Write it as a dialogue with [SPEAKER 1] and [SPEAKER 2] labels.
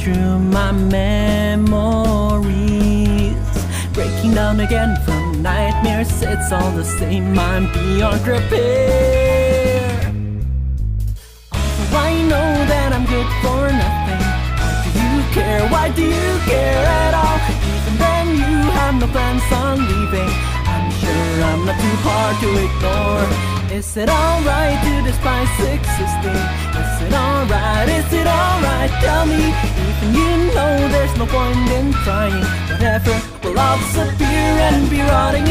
[SPEAKER 1] through my memories, breaking down again from nightmares. It's all the same, I'm beyond repair. Although I know that I'm good for nothing, why do you care? Why do you care at all? Even then you have no plans on leaving. I'm sure I'm not too hard to ignore. Is it alright to despise existing? Is it alright? Is it alright? Tell me, even you know there's no point in trying. Whatever will all disappear and be rotting